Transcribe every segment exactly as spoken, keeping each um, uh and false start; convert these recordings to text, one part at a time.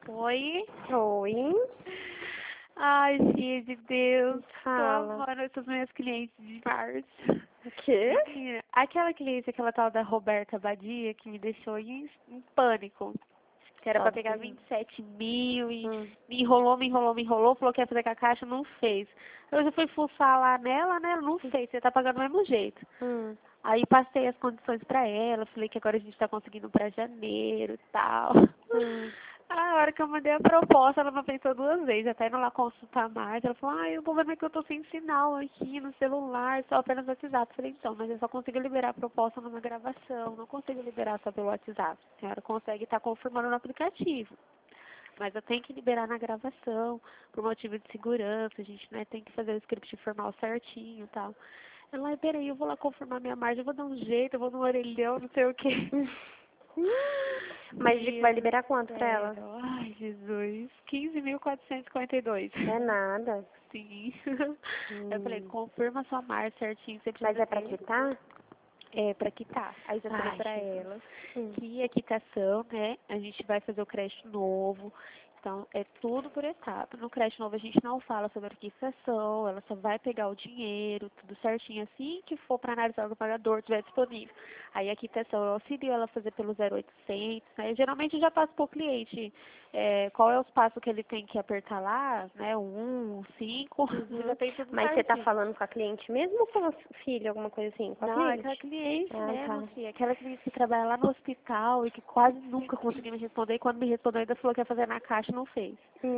Oi? Oi? Ai, filha de Deus. Tô Fala. amando essas minhas clientes de março. O quê? Menina, aquela cliente, aquela tal da Roberta Badia, que me deixou em, em pânico. Que era pra pegar Sozinha. vinte e sete mil e Hum. me enrolou, me enrolou, me enrolou, falou que ia fazer com a caixa, não fez. Eu já fui fuçar lá nela, né? Não fez, você tá pagando do mesmo jeito. Hum. Aí passei as condições pra ela, falei que agora a gente tá conseguindo pra janeiro e tal. Hum. A hora que eu mandei a proposta, ela não pensou duas vezes, até indo lá consultar mais. Ela falou, ai, o problema é que eu tô sem sinal aqui no celular, só apenas no WhatsApp. Eu falei, então, mas eu só consigo liberar a proposta numa gravação, não consigo liberar só pelo WhatsApp. A senhora consegue estar confirmando no aplicativo. Mas eu tenho que liberar na gravação, por motivo de segurança, a gente né, tem que fazer o script formal certinho e tal. Ela, ai, peraí, eu vou lá confirmar minha margem, eu vou dar um jeito, eu vou no orelhão, não sei o quê. Mas vai Deus liberar do quanto pra ela? céu. Ai, Jesus. quinze mil quatrocentos e cinquenta e dois. É nada. Sim. Eu falei, Hum. confirma sua margem certinho, você Mas precisa é pra ver. quitar? É, pra quitar. Aí já falei Ai, pra Jesus. ela Hum. que a quitação, né, a gente vai fazer o crédito novo. Então, é tudo por etapa. No crédito novo, a gente não fala sobre a quitação, ela só vai pegar o dinheiro, tudo certinho, assim que for para analisar o pagador, estiver disponível. Aí, a quitação, eu auxilio ela a fazer pelo zero oitocentos, né? Geralmente, eu já passo para o cliente é, qual é os passos que ele tem que apertar lá, né? O um, o cinco, já Uhum. tem tudo Mas você tá certinho. falando com a cliente mesmo ou com a filha, alguma coisa assim? Com a Não, é cliente? aquela cliente Ah, mesmo, tá. filha. Aquela cliente que trabalha lá no hospital e que quase nunca conseguiu me responder. E quando me respondeu, ainda falou que ia fazer na caixa e não fez.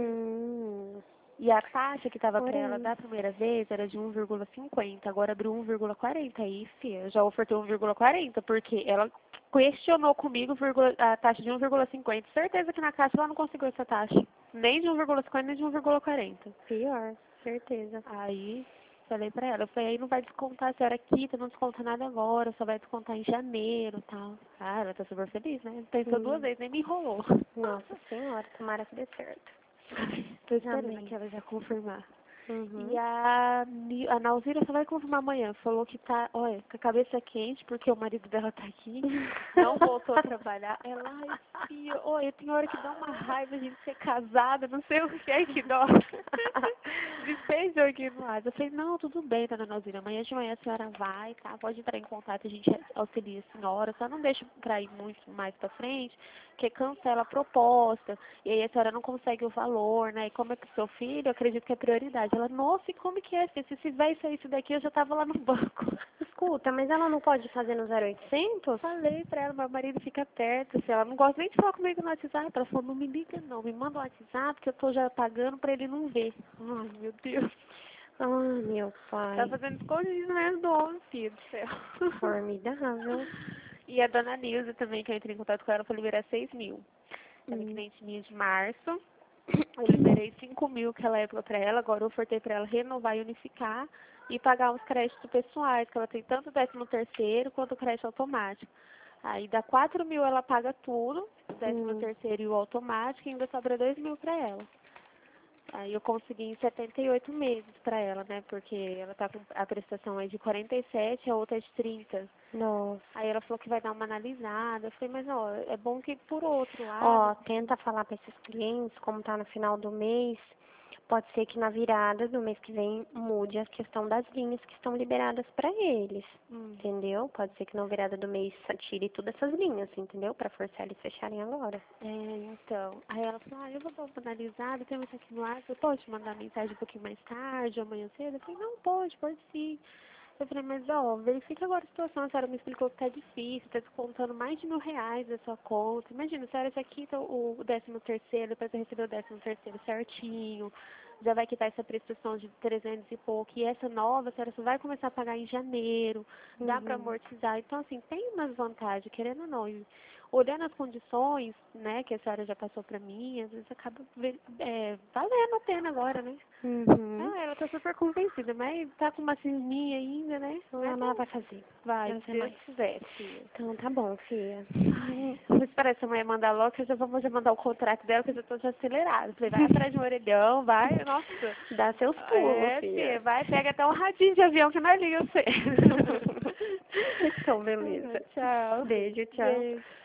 Hum. E a taxa que estava para ela Porém. da primeira vez era de um vírgula cinquenta, agora abriu um vírgula quarenta. Aí, filha, eu já ofertei um vírgula quarenta, porque ela questionou comigo vírgula- a taxa de um vírgula cinquenta. Certeza que na caixa ela não conseguiu essa taxa. Nem de um vírgula cinquenta, nem de um vírgula quarenta. Pior, certeza. Aí, falei pra ela, eu falei, aí não vai descontar, a senhora quita, não desconta nada agora, só vai descontar em janeiro e tal. Ah, ela tá super feliz, né? Pensou duas Hum. vezes, nem me enrolou. Nossa senhora, tomara que dê certo. Ai, tô esperando Amém. aqui ela já confirmar. E Uhum. a, Ni- a Nauzira só vai confirmar amanhã. Falou que tá, olha, com a cabeça quente, porque o marido dela tá aqui, não voltou a trabalhar. Ela, ai, filha, olha, tem hora que dá uma raiva a gente ser casada, não sei o que é que dó. Despejou aqui no ar. Eu falei, não, tudo bem, dona Nauzira, amanhã de manhã a senhora vai, tá? Pode entrar em contato, a gente auxilia a senhora, só não deixa pra ir muito mais pra frente, porque cancela a proposta, e aí a senhora não consegue o valor, né? E como é que o seu filho, eu acredito que é prioridade. Ela, nossa, e como que é? Se se tivesse isso daqui, eu já tava lá no banco. Escuta, mas ela não pode fazer no zero oitocentos? Falei pra ela, meu marido fica perto, se ela não gosta nem de falar comigo no WhatsApp. Ela falou, não me liga não, me manda o WhatsApp que eu tô já pagando pra ele não ver. Ai, meu Deus. Ai, meu Tá pai. fazendo escondido mesmo do homem, filho do céu. Formidável. E a dona Nilza também, que eu entrei em contato com ela, foi liberar seis mil. Ela é Hum. cliente minha de março. Eu liberei cinco mil aquela época pra ela, agora eu ofertei pra ela renovar e unificar e pagar os créditos pessoais, que ela tem tanto o décimo terceiro quanto o crédito automático. Aí dá quatro mil, ela paga tudo, o décimo Hum. terceiro e o automático, e ainda sobra dois mil pra ela. Aí eu consegui em setenta e oito meses pra ela, né? Porque ela tá com a prestação é de quarenta e sete, a outra é de trinta. Nossa. Aí ela falou que vai dar uma analisada. Eu falei, mas ó, é bom que por outro lado. Ó, tenta falar para esses clientes, como tá no final do mês, pode ser que na virada do mês que vem mude a questão das linhas que estão liberadas para eles, Hum. entendeu? Pode ser que na virada do mês tire todas essas linhas, entendeu? Para forçar eles fecharem agora. É, então. Aí ela falou, ah, eu vou dar uma analisada, tem isso aqui no ar, você pode mandar mensagem um pouquinho mais tarde, amanhã cedo? Eu falei, não, pode, pode sim. Eu falei, mas ó, verifica agora a situação, a senhora me explicou que tá difícil, tá descontando mais de mil reais da sua conta. Imagina, a senhora já quita o décimo terceiro, depois você recebeu o décimo terceiro certinho, já vai quitar essa prestação de trezentos e pouco, e essa nova, a senhora só vai começar a pagar em janeiro, dá pra Uhum. amortizar. Então, assim, tem umas vantagens, querendo ou não. E olhando as condições, né, que a senhora já passou pra mim, às vezes acaba é, valendo a pena agora, né? Uhum. Ah, ela tá super convencida, mas tá com uma cisminha ainda, né? Então, Mas ela é, vai fazer. vai, Deus se é Deus mais. quiser, filha. Então tá bom, filha. Ai, vou esperar essa mulher mandar logo, que eu já vou já mandar o contrato dela, que eu já tô já acelerada. Falei, vai atrás de um orelhão, vai, nossa. Dá seus pulos, É, filha. filha, vai, pega até um radinho de avião que nós liga você. Então, beleza. Tchau. Beijo, tchau. Beijo.